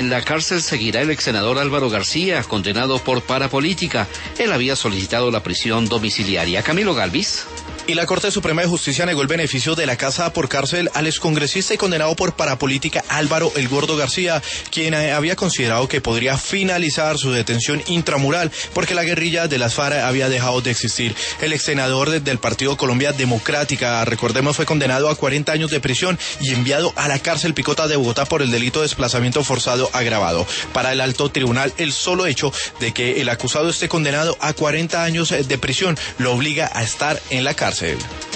En la cárcel seguirá el ex senador Álvaro García, condenado por parapolítica. Él había solicitado la prisión domiciliaria. Camilo Galvis. Y la Corte Suprema de Justicia negó el beneficio de la casa por cárcel al excongresista y condenado por parapolítica Álvaro El Gordo García, quien había considerado que podría finalizar su detención intramural porque la guerrilla de las FARC había dejado de existir. El ex senador del Partido Colombia Democrática, recordemos, fue condenado a 40 años de prisión y enviado a la cárcel Picota de Bogotá por el delito de desplazamiento forzado agravado. Para el alto tribunal, el solo hecho de que el acusado esté condenado a 40 años de prisión lo obliga a estar en la cárcel.